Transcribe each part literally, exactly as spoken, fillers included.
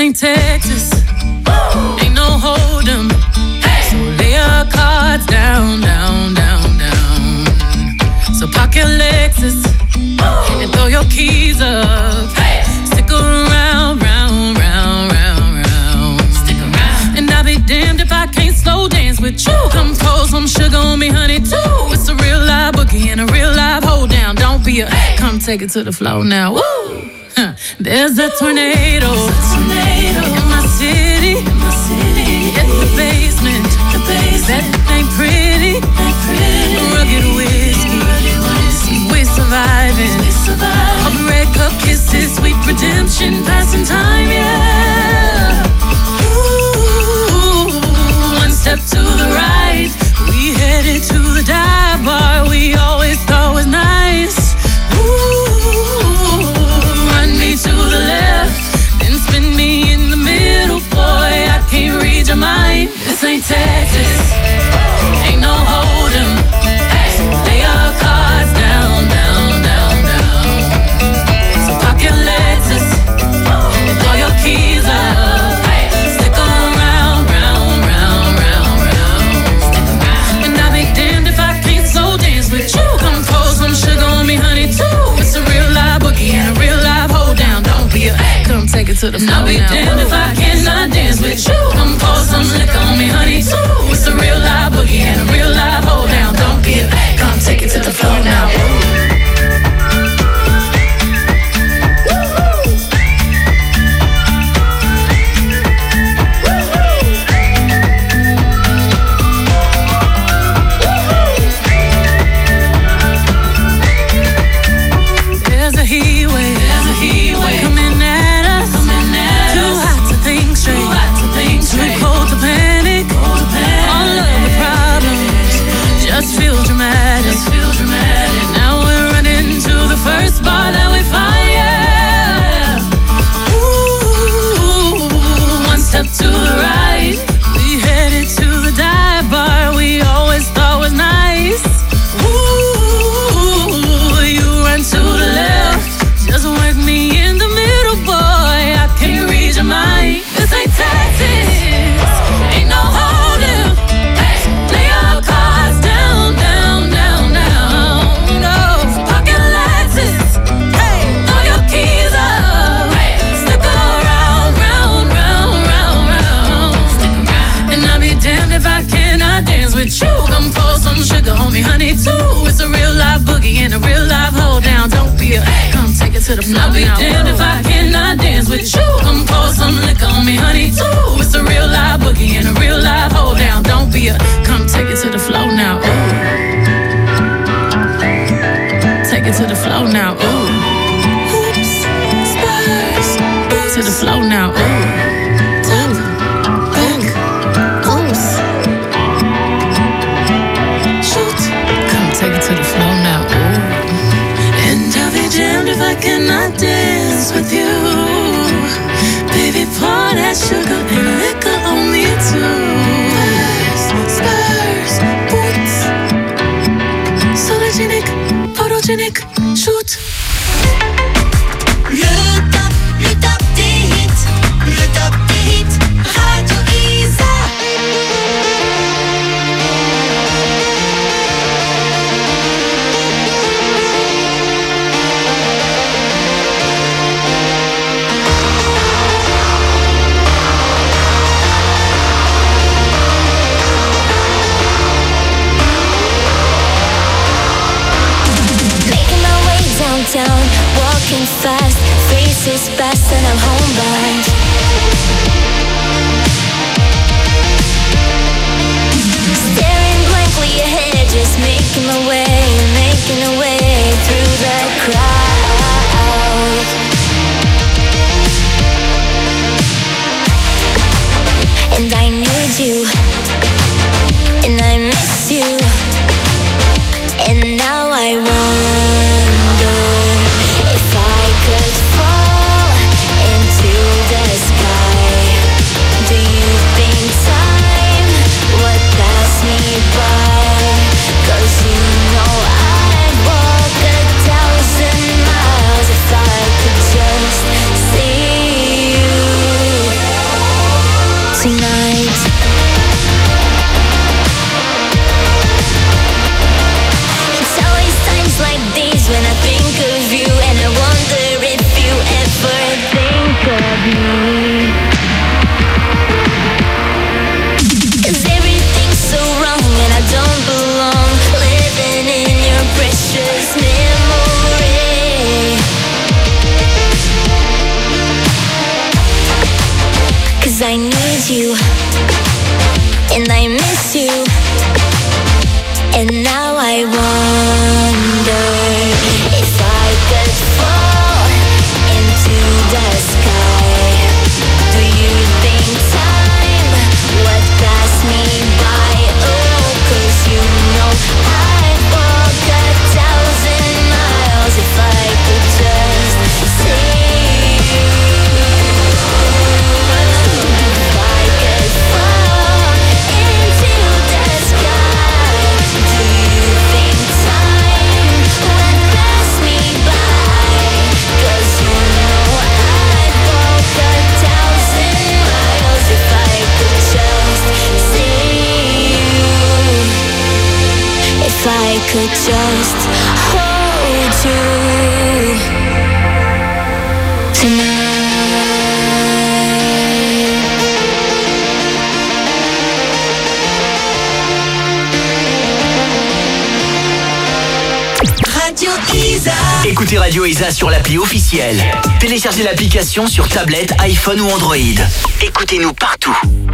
ain't Texas, ain't no hold'em. So lay your cards down, down, down, down. So park your Lexus and throw your keys up. Stick around, round, round, round, round. Stick around. And I'll be damned if I can't slow dance with you. Come pour some sugar on me, honey, too. It's a real live boogie and a real live hold down. Don't be a, come take it to the floor now. Woo! Huh. There's a tornado, tornado in my city, in my city. In the basement, the basement. That ain't pretty, ain't pretty. Rugged whiskey, rugged whiskey. We surviving, we surviving. All the red cup kisses, sweet redemption, passing time, yeah. Ooh, one step to the right, we headed to the dive bar we always thought was nice. Ooh, run me to the left, then spin me in the middle, boy, I can't read your mind. This ain't Texas, ain't no hold'em. So lay your cards down, down, down, down. So park your Lexus and throw your keys up. Stick around, round, round, round, round. And I'll be damned if I can't slow dance with you. Come pour some sugar on me, honey, too. It's a real live boogie and a real live hold down. Don't be a, come take it to the floor now. I'll be damned if I cannot dance with you. Come pour some liquor on me, honey, too. It's a real live boogie and a real live hold down. Don't be a, come take it to the floor now. There's a heat wave, there's a heat wave coming at us, coming at too us. Hot to think straight, too hot to think straight. Too cold to panic, cold to panic. All of the problems just feel dramatic, just feel dramatic. Now we're running to the first bar that we find, yeah. Ooh, one step to the right, we headed to the dive bar we always thought was nice. Ooh, you run to the left, just work me in the middle, boy, I can't read your mind. This ain't Texas, ain't no hold'em. Lay your cards down, down, down, down. No, park your Lexus, throw your keys up. Stick around, round, round, round, round. And I'll be damned if I cannot dance with you. Come pour some sugar on me, honey, too. It's a real live boogie and a real live hold down. Don't be a, come take it to the floor. I'll be damned if I cannot dance with you. Come pour some liquor on me, honey, too. It's a real live boogie and a real live hold down. Don't be a, come take it to the floor now. Ooh. Take it to the floor now. Ooh. Hoops, spurs, to the floor now. Ooh. If I cannot dance with you, baby, pour that sugar and liquor on me too. Spurs, boots, sologenic, photogenic, shoot. Le top, le top des hits, le top des hits, Radio Isa. Down, walking fast, faces fast, and I'm homebound. Staring blankly ahead, just making my way, making a way through the crowd. And I need you, and I miss you, and now I wonder if I could fall into the sky. Do you think time would pass me by? 'Cause you know I want Écoutez Radio Isa sur l'appli officielle. Téléchargez l'application sur tablette, iPhone ou Android. Écoutez-nous partout.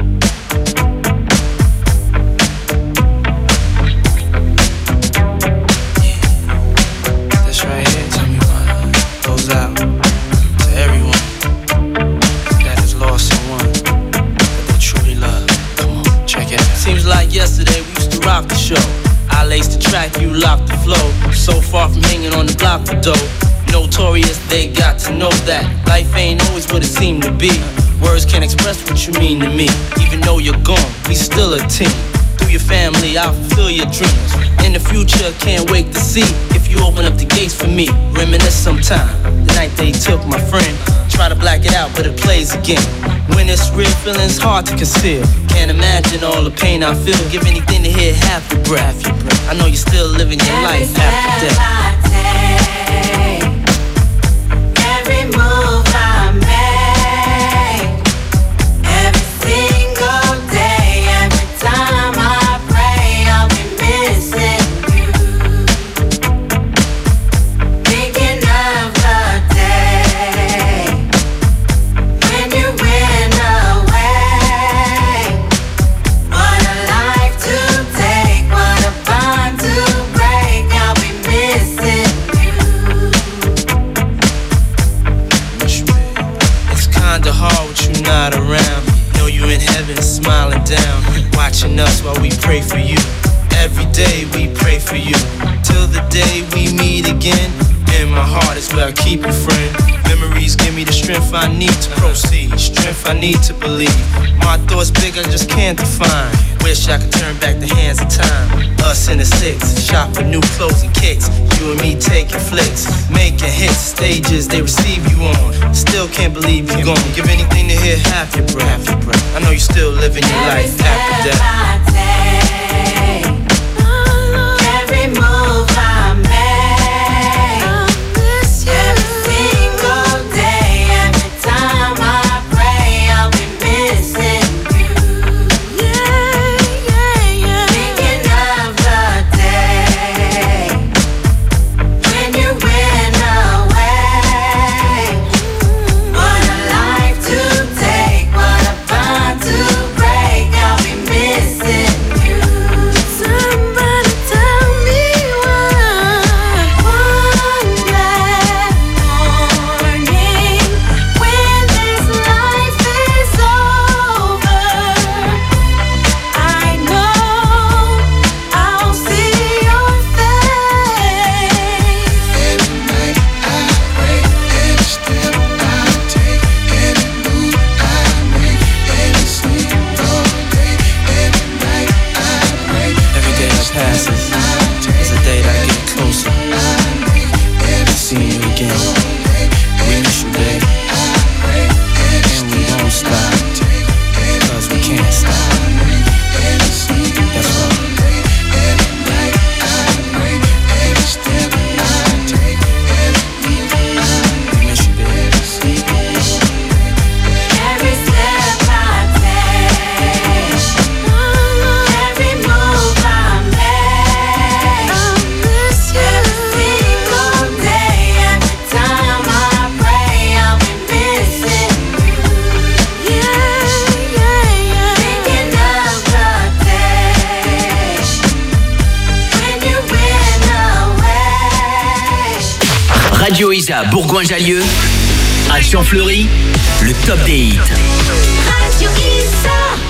Out to everyone that has lost someone that they truly love. Come on, check it out. Seems like yesterday we used to rock the show. I laced the track, you locked the flow. So far from hanging on the block for dough. Notorious, they got to know that life ain't always what it seemed to be. Words can't express what you mean to me. Even though you're gone, we still a team. Through your family, I'll fulfill your dreams. In the future, can't wait to see if you open up the gates for me. Reminisce sometime, the night they took my friend. Try to black it out, but it plays again. When it's real, feeling's hard to conceal. Can't imagine all the pain I feel. Give anything to hear half your breath. I know you're still living your life after death. Every move I make, every single day, every time I pray, I'll be missing you. Thinking of the day when you went away. What a life to take, what a bond to break. I'll be missing you. It's kinda hard with you not around. Know you in heaven smiling down, watching us while we pray for you. Every day we pray for you, till the day we meet again. In my heart is where I keep you, friend. Memories give me the strength I need to proceed, strength I need to believe. My thoughts big, I just can't define. Wish I could turn back the hands of time. Us in the six, shop for new clothes and kicks. You and me taking flicks, making hits, stages they receive you on. Still can't believe you're gone. Give anything to hear half your breath. I know you're still living your life after death. Every move I make, every single day, every time I pray, I'll be missing you. Thinking of the day when you went away. What a life to take, what a bond to break. I'll be missing you. Somebody tell me why. One black morning when this life is over, I know I'll see your face. Every night I pray, every step I take, every move I make, every single day, every night I pray. Every day that passes is a day that I get closer to seeing you again. We miss you, babe, and we won't stop, cause we can't stop. That's right. We miss you, babe. Every step I take, every move I make, every single day, every time I pray, I'll be missing you. Thinking of the day when you went away. Radio Isa Bourgoin-Jallieu, à Champfleury, le top des hits. Radio Isa.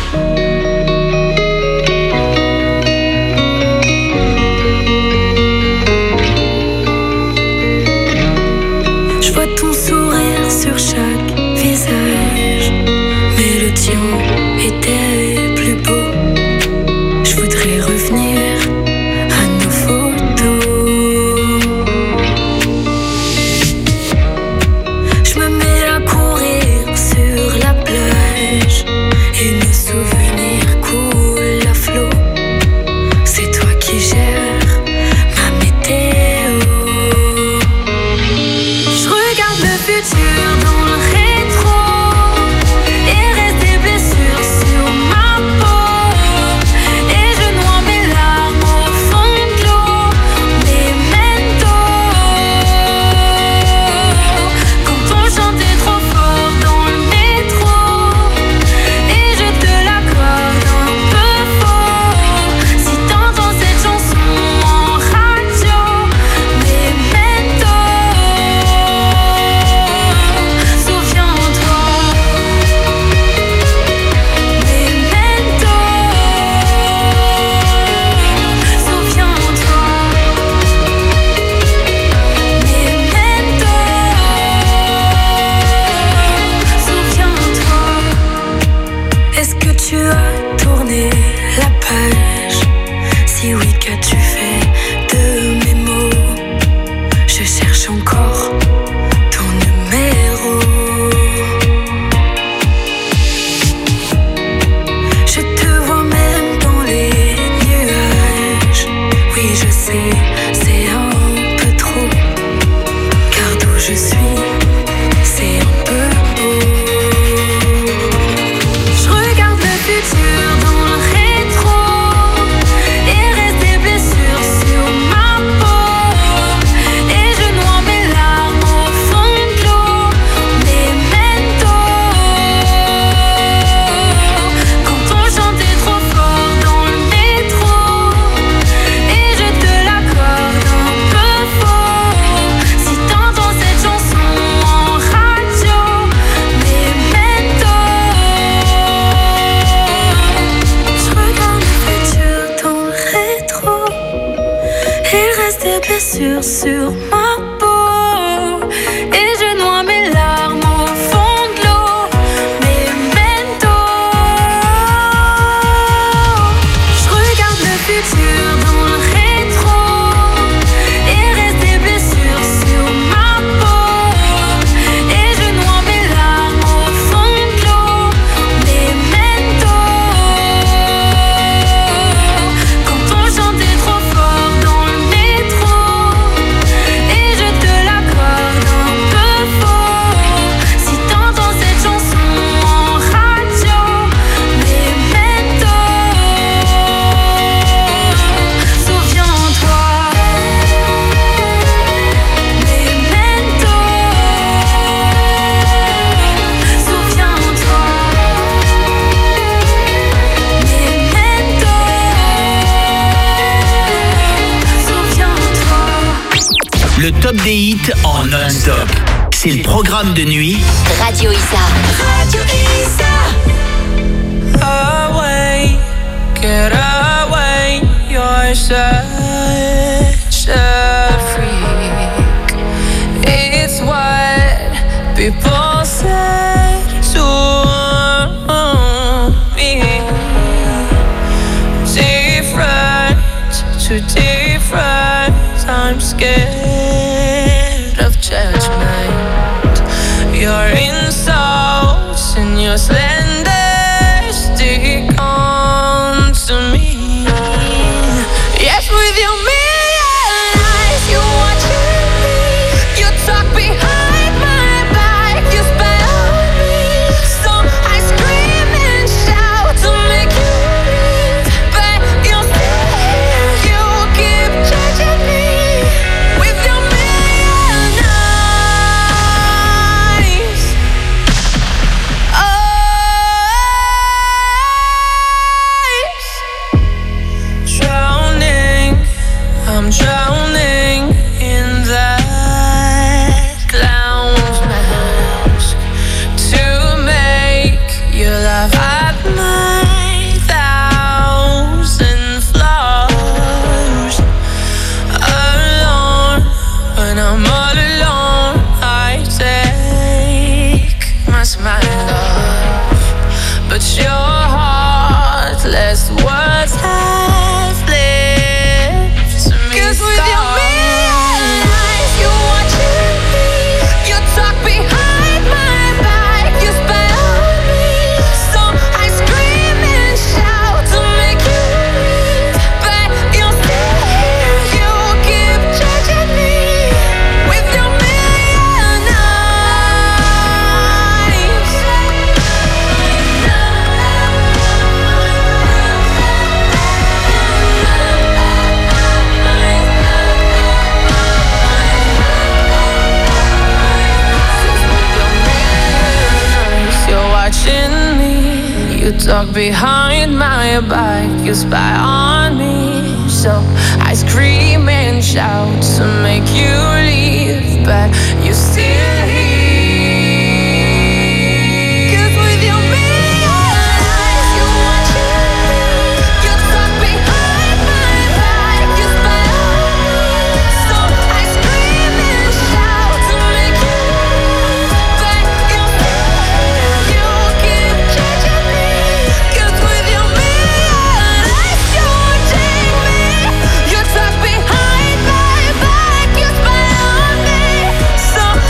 Je vois ton sourire sur chaque visage, mais le tien était plus beau. Je voudrais revenir à nos photos. Je me mets à courir sur la plage et nos souvenirs coulent à flot. C'est toi qui gères ma météo. Je regarde le futur dans le rétro et reste des blessures sur ma peau. Et je noie mes larmes au fond de l'eau. Memento. c'est un peu beau. Je regarde le futur dans le rétro et reste des blessures sur ma peau. Et je noie mes larmes au fond de l'eau. Memento. Quand on chantait trop fort dans le métro et je te l'accorde un peu faux. Si t'entends cette chanson en radio, Memento. Je regarde le futur dans le rétro. Il reste des blessures sur ma peau. Et je noie mes larmes au fond de l'eau. Memento. Je regarde le futur dans le rétro. Il reste des blessures sur ma peau. Et je noie mes larmes au fond de l'eau. Memento. Quand on chantait trop fort dans le métro et je te l'accorde un peu faux. Si t'entends cette chanson en radio, Memento. Souviens-toi, Memento. Souviens-toi, Memento. Souviens-toi. Le top des hits en non-stop. C'est le programme de nuit Radio Issa. Radio Issa. Away, get away, you're such a freak. It's what people said to me. Different, too different, I'm scared of judgment. Your insults and your slander stick on to me. Yes, with your million eyes, you watching me. You talk behind my back, you spy on me. So I scream and shout to make you leave, but you're still here. You keep judging me with your million eyes. Eyes. Drowning, I'm drowning in that clown's mask to make you laugh at my thousand flaws. Alone, when I'm all alone, I take my smile off, but your heartless words have left me. 'Cause with your million eyes, you watching me. You talk behind my back, you spy on me. So I scream and shout to make you leave, but you're still here. You keep judging me with your million eyes. You're watching me. You talk behind my back, you spy on me. So I scream and shout to make you leave, but you're still here. 'Cause with your million eyes, you watching me. You talk behind my back, you spy on me. So I scream and shout to make you leave, but you're still here. You keep judging me. 'Cause with your million eyes, you watching me. You talk behind my back, you spy on me. So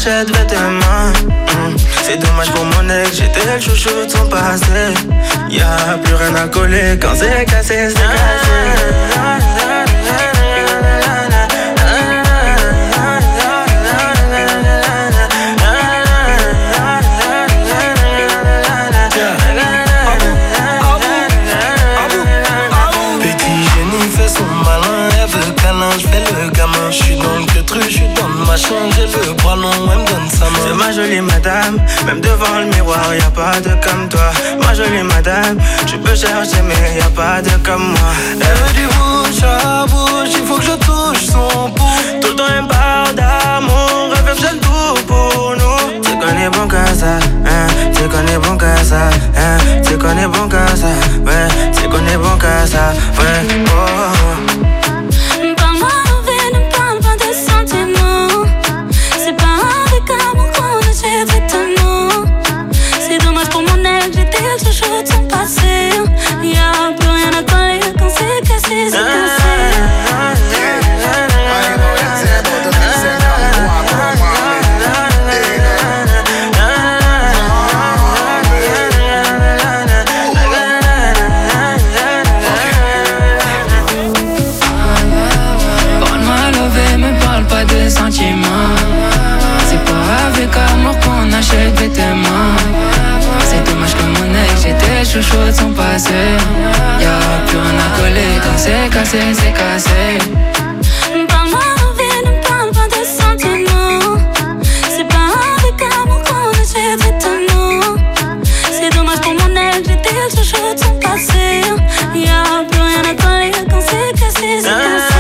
achète vêtements. mm. C'est dommage pour mon ex, j'étais le chouchou de son passé. Y'a plus rien à coller, quand c'est cassé, c'est cassé. J'suis dans le queutru, j'suis dans le machin, j'ai le bras long, elle me donne sa main. C'est ma jolie madame, même devant le miroir, y'a pas de comme toi. Ma jolie madame, tu peux chercher mais y'a pas de comme moi. Elle veut du bouche à bouche, il faut que je touche son pouce. Tout le temps elle parle d'amour, elle fait le tout pour nous. Tu connais bon qu'à ça, hein, tu connais bon qu'à ça, hein, tu connais bon qu'à ça, ouais, tu connais bon qu'à ça, ouais, oh. Y'a plus rien à coller quand c'est cassé, c'est cassé. Parle-moi levé, me parle pas de sentiments. C'est pas avec amour qu'on achète vêtements. C'est dommage que mon ex, j'étais chouchou de son passé. Y'a plus rien à coller quand c'est cassé, c'est cassé. Parle-moi envie, ne parle pas de sentiments. C'est pas avec amour qu'on achète vêtements. C'est dommage pour mon ex, j'étais chouchou de son passé. Y'a plus rien à coller quand c'est cassé, c'est cassé.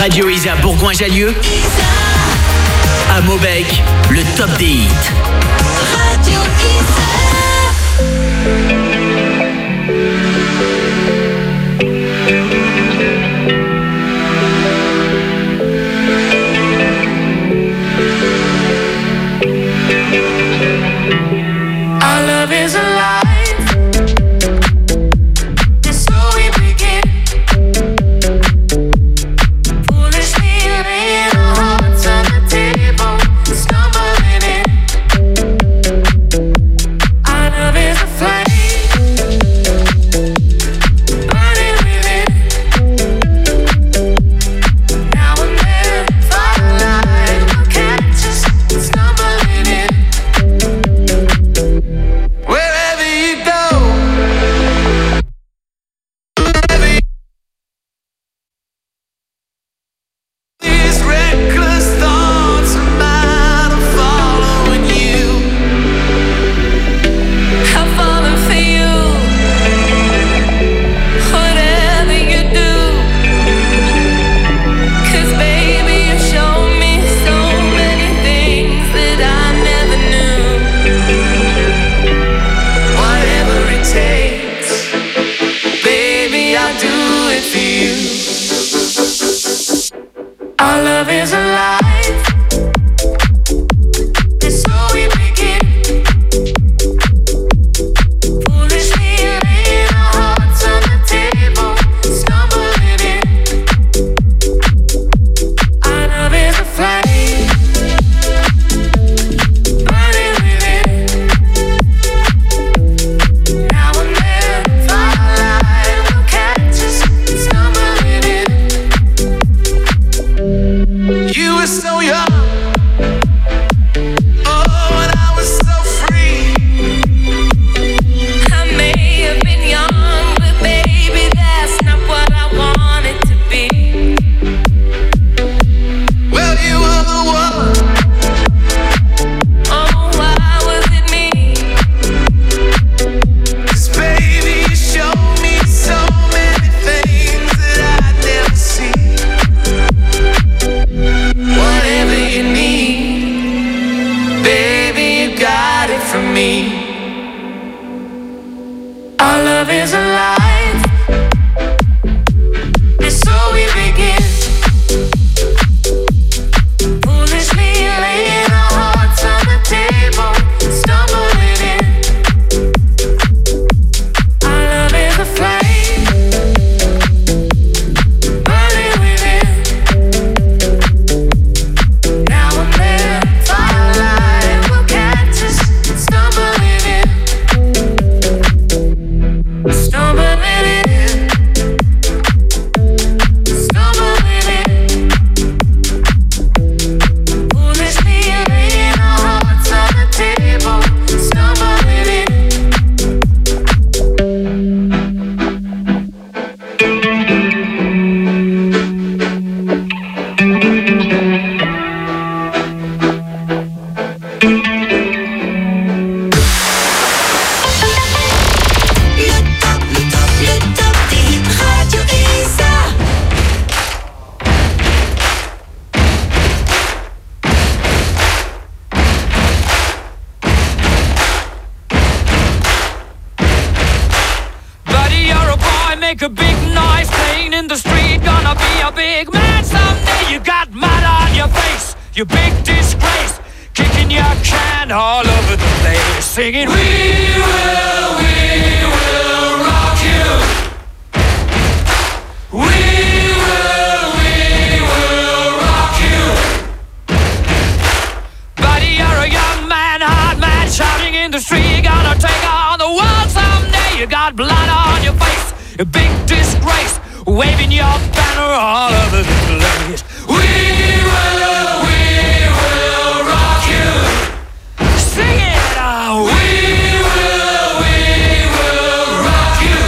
Radio Isa Bourgoin-Jallieu. À Maubec, le top des hits. Radio Isa. Our love is alive. Singing, we will, we will rock you. We will, we will rock you. Buddy, you're a young man, hard man, shouting in the street. You're gonna take on the world someday. You got blood on your face, a big disgrace, waving your banner all over the place. We will, we will rock you. Sing it. We will, we will rock you.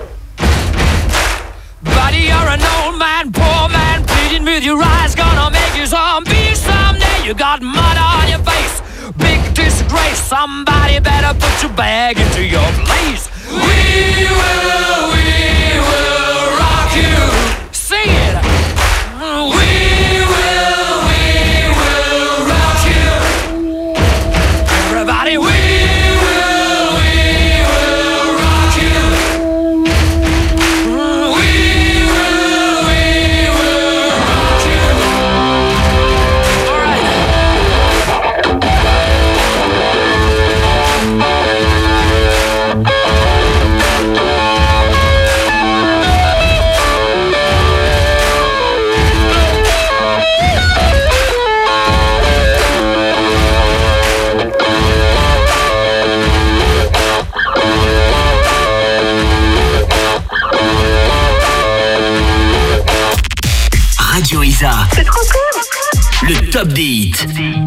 Buddy, you're an old man, poor man, pleading with your eyes, gonna make you zombie someday. You got mud on your face, big disgrace. Somebody better put your bag into your place. We will, we will rock you. Sing it. We Radio Isa. C'est trop cool. Le top des hits.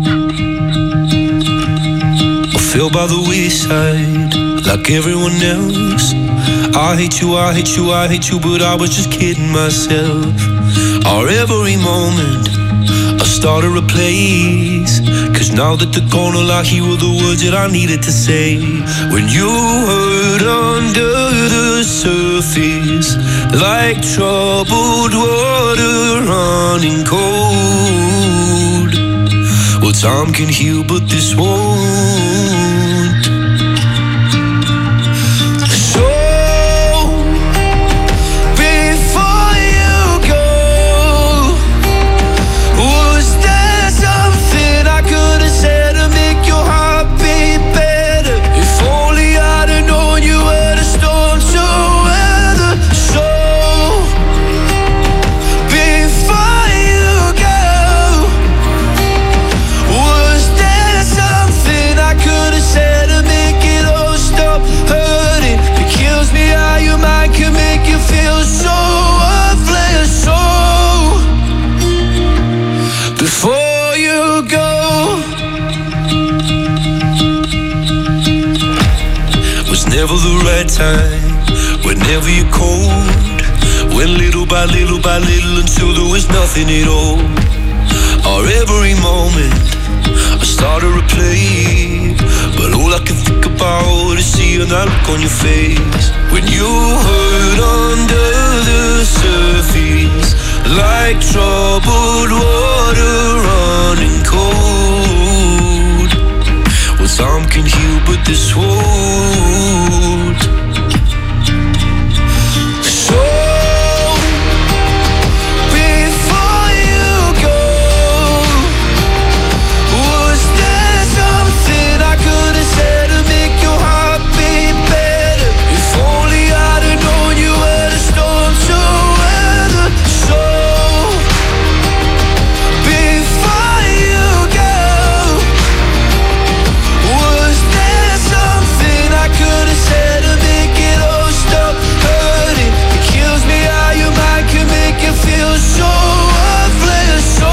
I feel by the wayside, like everyone else. I hate you, I hate you, I hate you, but I was just kidding myself. Our every moment, I started a place. Cause now that they're gone, all I hear were the words that I needed to say. When you hurt under the surface, like troubled water running cold. Well, time can heal, but this won't. Never the right time, whenever you're cold. Went little by little by little until there was nothing at all. Our every moment, I started to play. But all I can think about is seeing that look on your face. When you hurt under the surface, like troubled water running cold. Well, some can heal, but this won't. So, before you go, was there something I could have said to make your heart beat better? If only I'd have known you were the storm to weather. So, before you go, was there something I could have said to make it all stop hurting? It kills me how your mind can make you feel so worthless. So,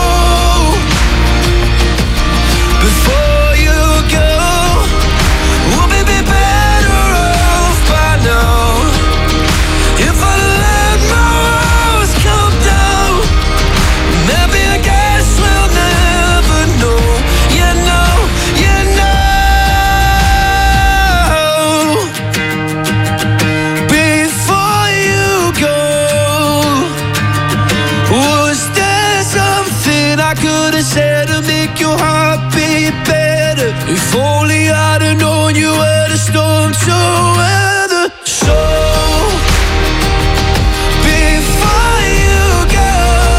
before you go, we'll be better off by now. If I let my walls come down, maybe I guess we'll never know. You know, you know. Before you go, was there something I could have said to make your heart beat better? If only I'd have known you were the storm to weather. So, before you go,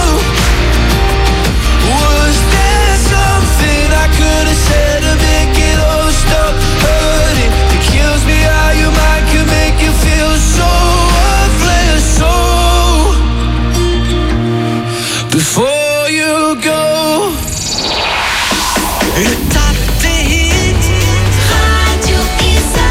was there something I could have said to make it all stop hurting? It kills me how your mind can make you feel so worthless. So, before you go, le top des hits. Radio Isa.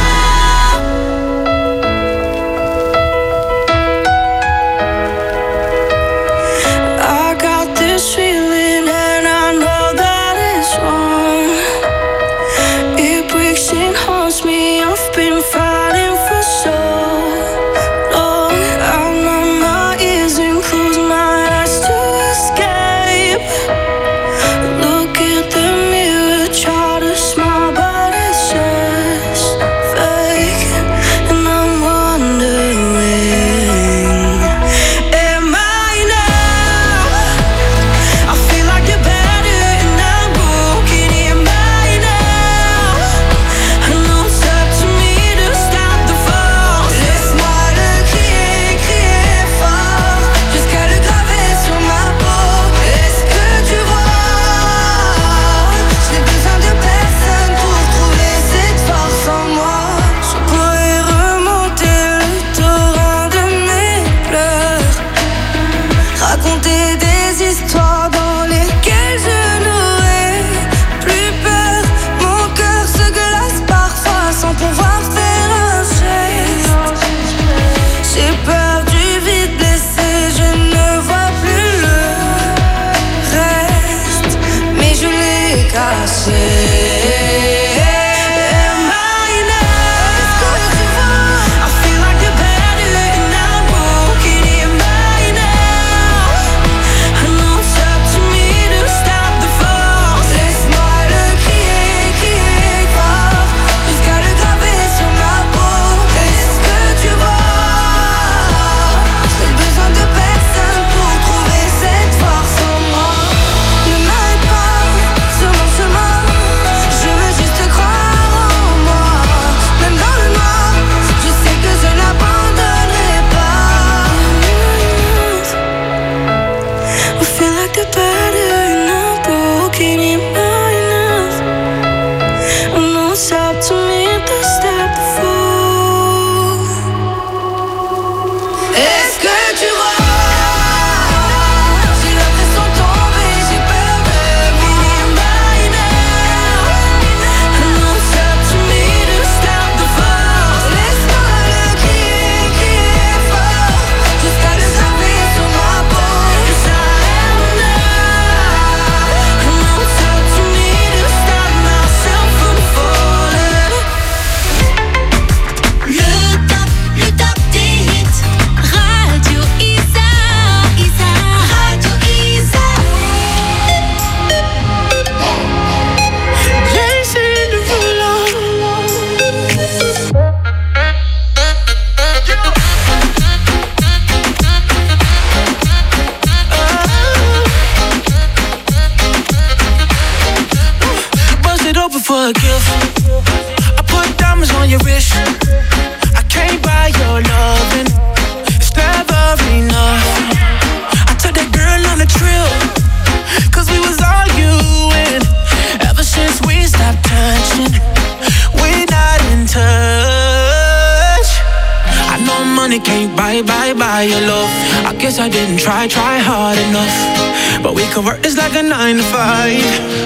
I got this feeling and I know that it's wrong. It breaks and haunts me. I've been fighting for so long. I numb my ears and close my eyes to escape. for a gift. I put diamonds on your wrist. I can't buy your loving. It's never enough. I took that girl on a trip, cause we was arguing. Ever since we stopped touching, we're not in touch. I know money can't buy, buy, buy your love. I guess I didn't try, try hard enough. But we could work this like a nine to five.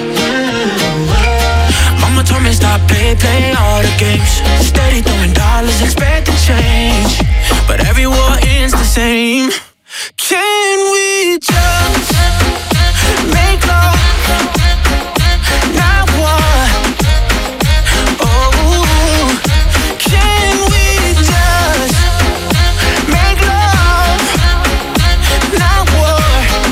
Mama told me stop, play, play all the games. Steady throwing dollars, expecting change. But every war ends the same. Can we just make love? Not war. Oh, can we just make love? Not war.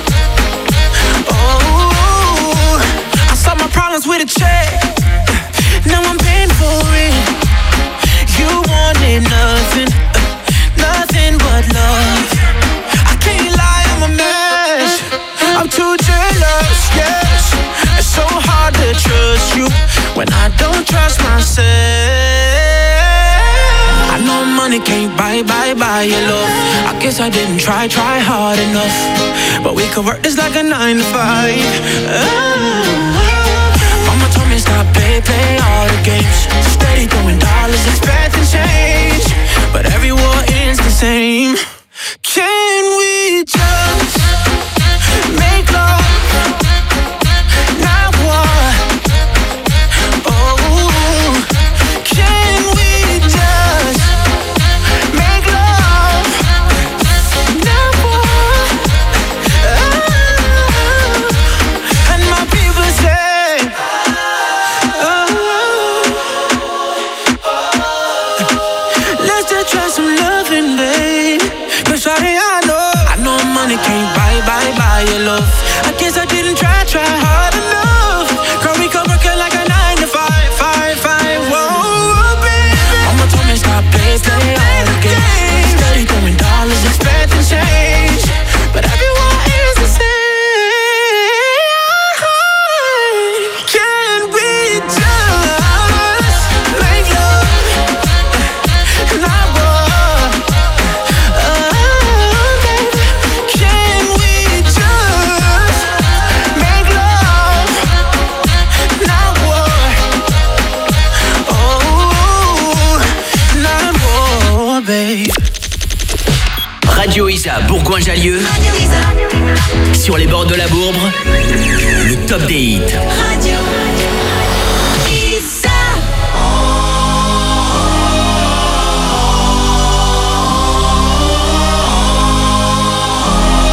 Oh, I solved my problems with a check. Now I'm paying for it. You wanted nothing, nothing but love. I can't lie, I'm a mess. I'm too jealous, yes. It's so hard to trust you when I don't trust myself. I know money can't buy, buy, buy your love. I guess I didn't try, try hard enough. But we could work this like a nine to five. Oh. Mama told me stop, play, play all the games. Steady throwing dollars, expecting change. But every war ends the same. Can we just make love? Not war. Oh, can we just make love? Not war. Oh, and my people say, let's just try some loving, babe. Cause shawty, I know, I know money can't buy, buy, buy your love. I guess I didn't try, try hard enough. Girl, we could work it like a nine to five, five, five. Whoa, baby. Mama told me stop, play, play all the games. Steady throwing dollars, expecting change. But everyone is the same. Can we just make love? Not war. Oh, baby. Can we just make love? Not war. Oh, not war, babe. Radio Isa Bourgoin-Jallieu, sur les bords de la Bourbre, le top des hits. Radio Isa.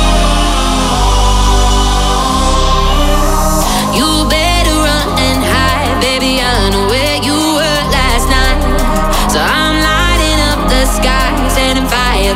You better run and hide.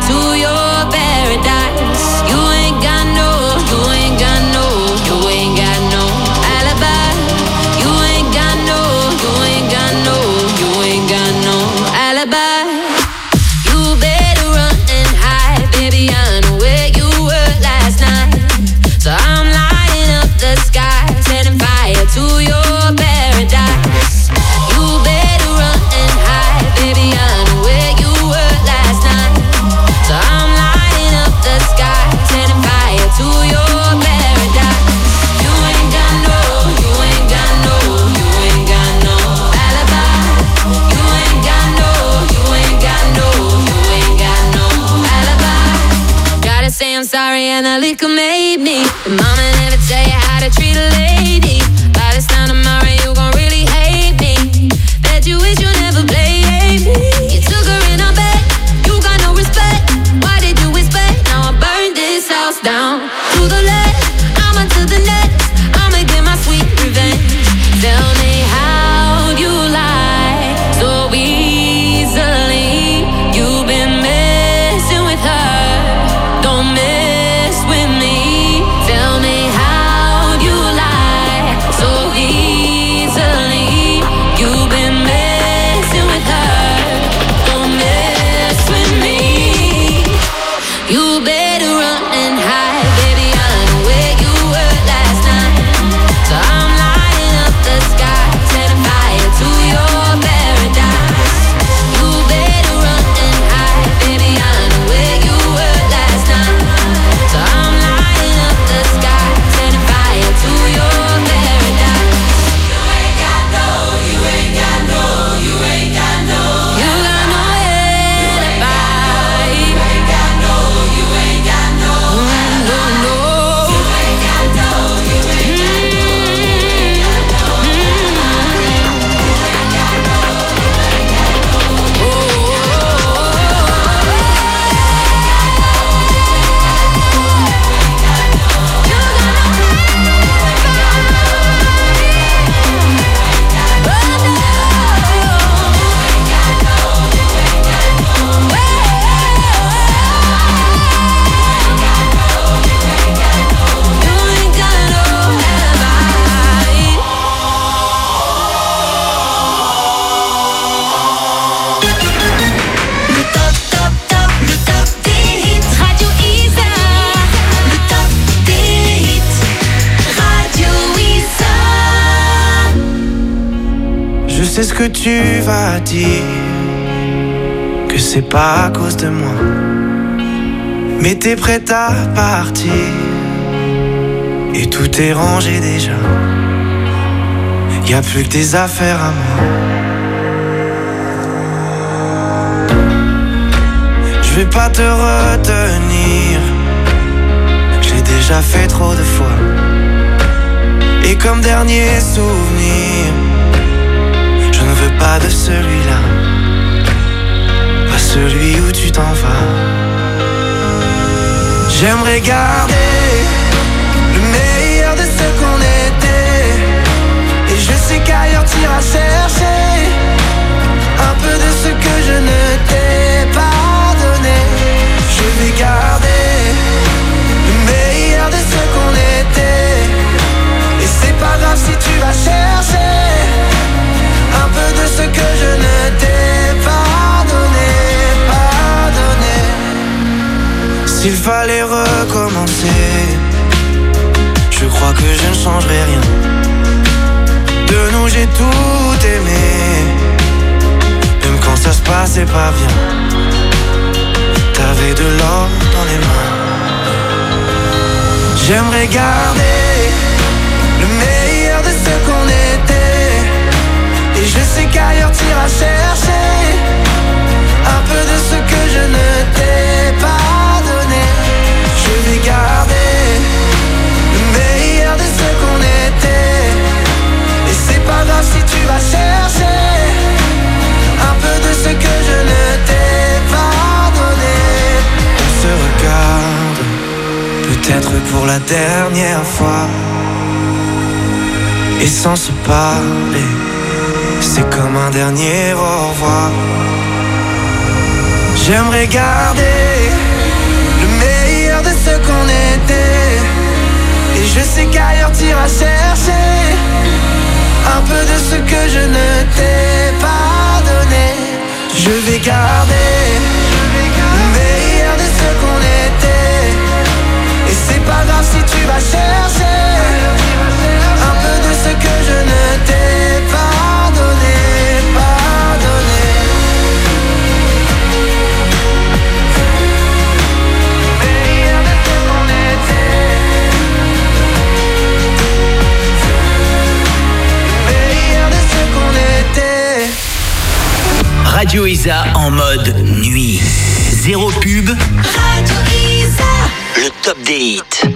to your paradise. You ain't got no, you ain't got no, you ain't got no alibi. You ain't got no, you ain't got no, you ain't got no alibi. You better run and hide, baby, I know where you were last night. So I'm lighting up the sky, setting fire to your paradise. You better run and hide, baby, I know where you were last night. So I'm lighting up the sky, setting fire to your paradise. You ain't got no, you ain't got no, you ain't got no alibi. You ain't got no, you ain't got no, you ain't got no alibi. Gotta say I'm sorry and the liquor made me. But mama never tell you how to treat a lady. By this time tomorrow you gon' really hate me. Bet you wish you never played me. You took her in a bed, you got no respect. Why did you expect? Now I burned this house down to the left, I'm onto the next. I'ma get my sweet revenge. Tell me how you lie so easily. You've been messing with her, don't mess with me. Tell me how you lie so easily. You've been messing with her, don't mess with me. You better run and hide, baby, I know where you were last night. So I'm lighting up the sky, setting fire to your paradise. You better run and hide, baby, I know where you were last night. So I'm lighting up the sky, setting fire to your paradise. You ain't got no, you ain't got no, you ain't got no. You got no alibi. You ain't got no, you ain't got no alibi. No, no. You ain't got no, you ain't got no, you ain't got no. Le top, top, top, le top des hits. Radio Isa. Le top des hits. Radio Isa. Je sais ce que tu vas dire, que c'est pas à cause de moi. Mais t'es prête à partir, et tout est rangé déjà. Y'a plus que tes affaires à moi. Je vais pas te retenir, j'ai déjà fait trop de fois. Et comme dernier souvenir, je ne veux pas de celui-là, pas celui où tu t'en vas. J'aimerais garder le meilleur de ce qu'on était, et je sais qu'ailleurs t'iras chercher un peu de ce que je ne t'ai pas donné. Je vais garder le meilleur de ce qu'on était, et c'est pas grave si tu vas chercher un peu de ce que je ne t'ai pas donné, pas donné. S'il fallait recommencer, je crois que je ne changerai rien. De nous j'ai tout aimé, même quand ça se passait pas bien. T'avais de l'or dans les mains. J'aimerais garder le meilleur de ce qu'on était, et je sais qu'ailleurs t'iras chercher un peu de ce que je ne t'ai pas donné. Je vais garder le meilleur de ce qu'on était, et c'est pas grave si tu vas chercher un peu de ce que je ne t'ai pas donné. On se regarde, peut-être pour la dernière fois, et sans se parler, c'est comme un dernier au revoir. J'aimerais garder ce qu'on était. Et je sais qu'ailleurs t'iras chercher un peu de ce que je ne t'ai pas donné. Je vais garder le meilleur de ce qu'on était. Et c'est pas grave si tu vas chercher un peu de ce que je ne t'ai pas donné, pas donné. Meilleur de ce qu'on était. Meilleur de ce qu'on était. Radio Isa en mode nuit. Zéro pub. Radio Isa. Le top des hits.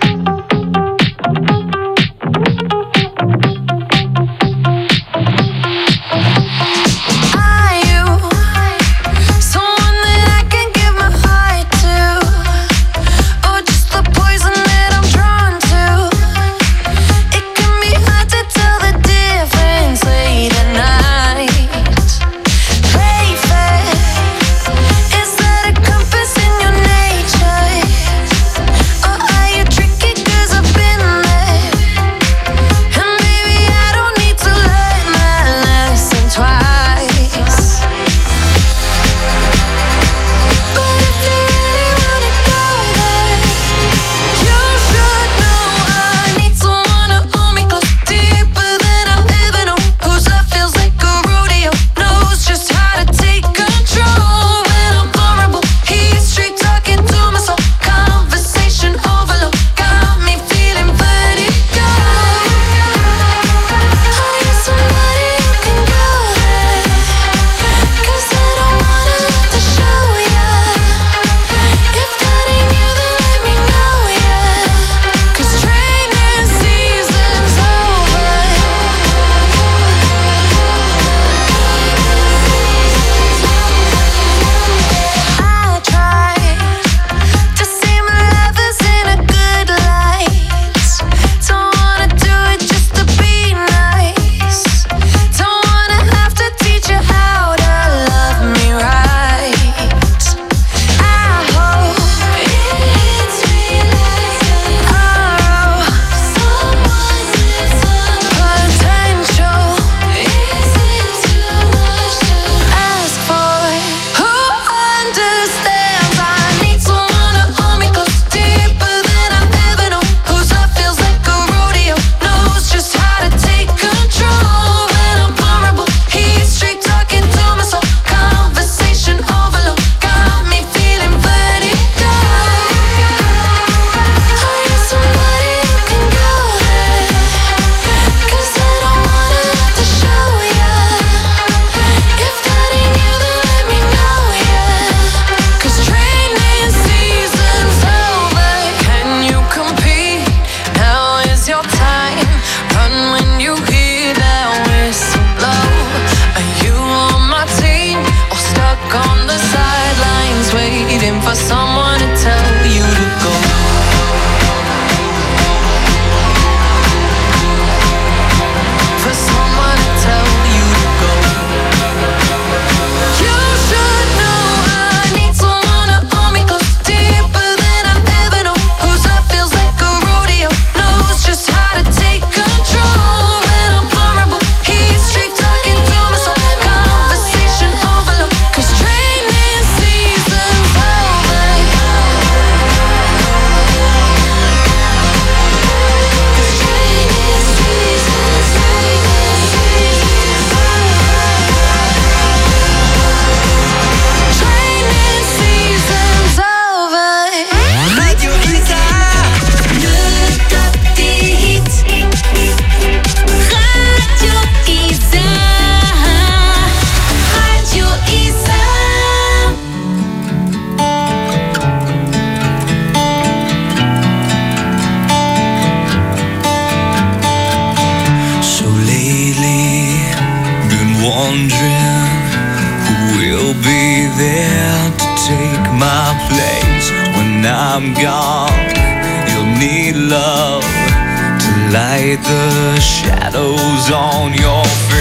I'm gone, you'll need love to light the shadows on your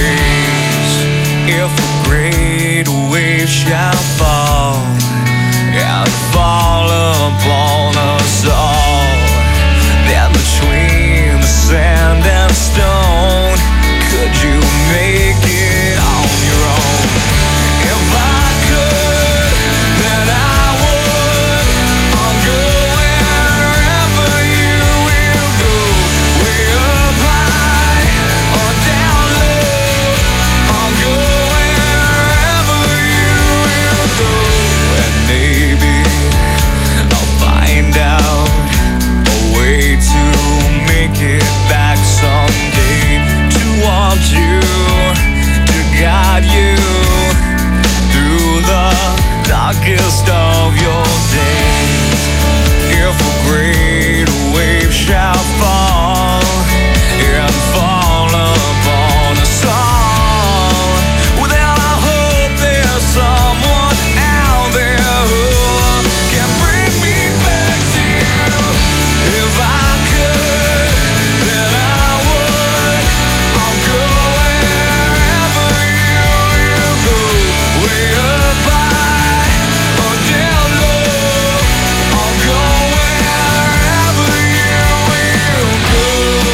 face. If a great wave shall fall and fall upon us, us all. Then between the sand and stone, could you make it on your own? If I could, then I would. I'll go wherever you will go, way up high or down low. I'll go wherever you will go, and maybe I'll find out a way to make it back someday, to want you, to guide you through the darkest of your days. If a great wave shall fall and fall upon us all, well then I hope there's someone out there who can bring me back to you. If I could, then I would. I'll go wherever you will go, way up high or down low. I'll go wherever you will go.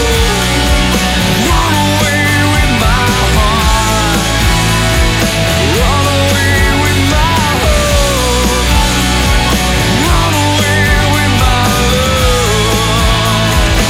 Run away with my heart, run away with my hope, run away with my love.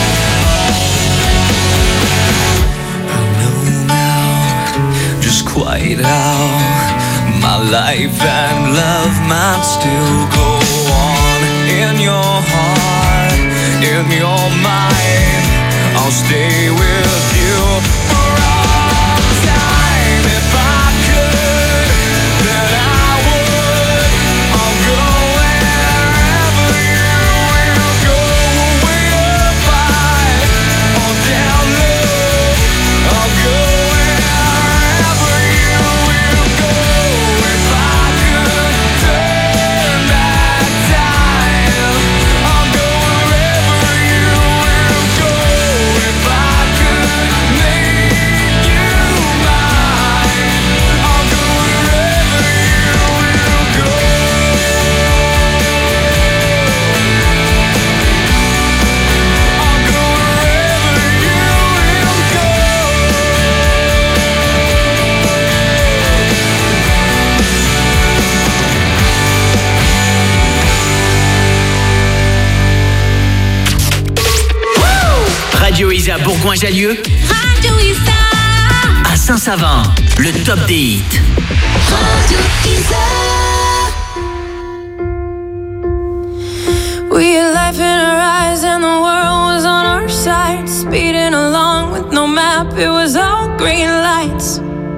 I know now just quite how my life and love might still go on. In your heart, in your mind, I'll stay with you for all time. If I could, then I would. I'll go wherever you will go, way up high or down low. I'll go wherever you will go. If I could turn back time, I'll go wherever you will go. If I could make you mine, I'll go wherever you will go. I'll go wherever you will go. Radio Isa Bourgoin-Jallieu Radio Isa. à Saint-Savin, le top des hits. Radio Isa. We had life in our eyes and the world was on our side, speeding along with no map, it was all green lights.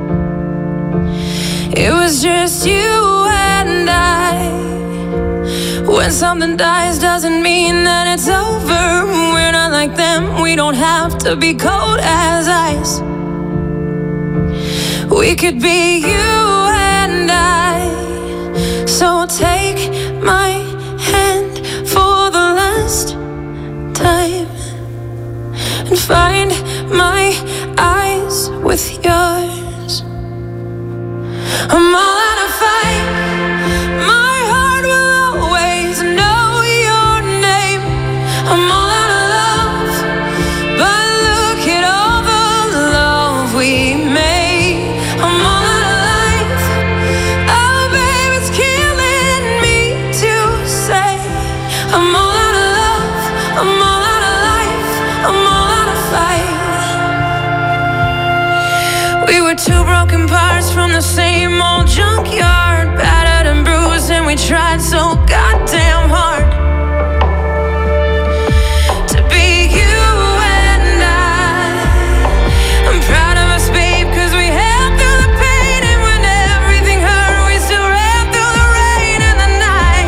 It was just you and I. When something dies doesn't mean that it's over. We're not like them, we don't have to be cold as ice. We could be you and I. So take my hand for the last time and find my eyes with yours. I'm all out of fight. My heart will always know your name. I'm all out of love, but look at all the love we made. I'm all out of life. Oh, babe, it's killing me to say. I'm all out of love. I'm all out of life. I'm all out of fight. We were two broken parts from the same old junkyard, battered and bruised, and we tried so goddamn hard to be you and I. I'm proud of us, babe, cause we held through the pain, and when everything hurt, we still ran through the rain and the night.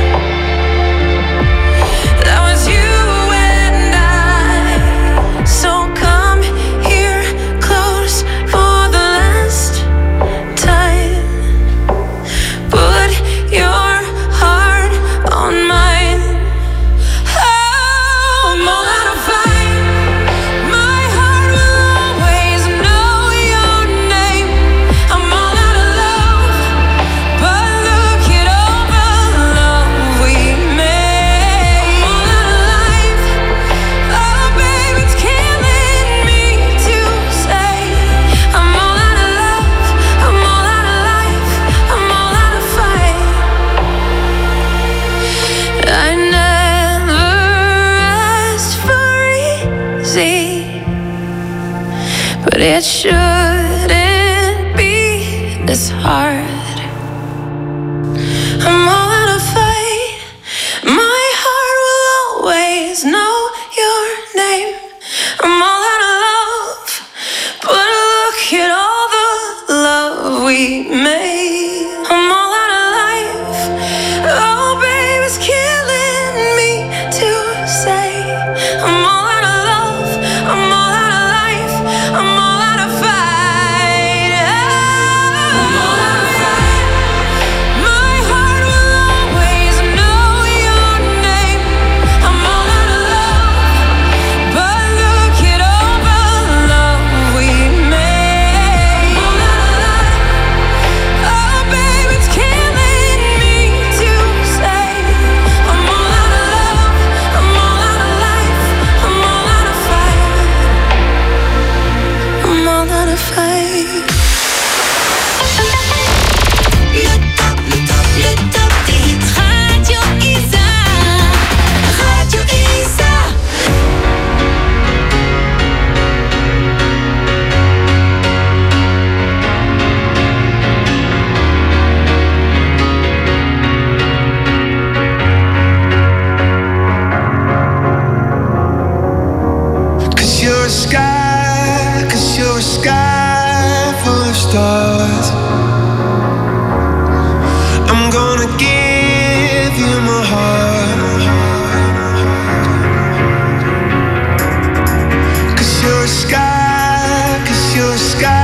That was you and I. So come here close for the last time. Put your heart on mine. but it shouldn't be this hard. I'm all out of fight. My heart will always know your name. I'm all out of love, but look at all the love we made. I'm all out of life. Oh, babe, it's killing me to say. I'm all out of love. I'm all out of life. I'm all out of fight. I'm all out of fight. My heart will always know your name. I'm all out of love, but look at all the love we made. I'm all out of life. Oh, babe, it's killing me to say. I'm all out of love. I'm all out of life. I'm all out of fight. I'm all out of fight. Le top, le top, le top des hits. Radio Isa. Radio Isa. Cause you're a sky, cause you're a sky full of stars. I'm gonna give you my heart. Cause you're a sky, cause you're a sky